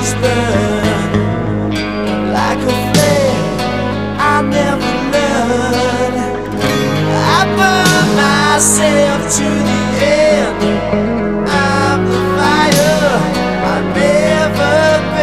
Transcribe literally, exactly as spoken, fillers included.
just burn like a flame. I never learn. I burn myself to the end.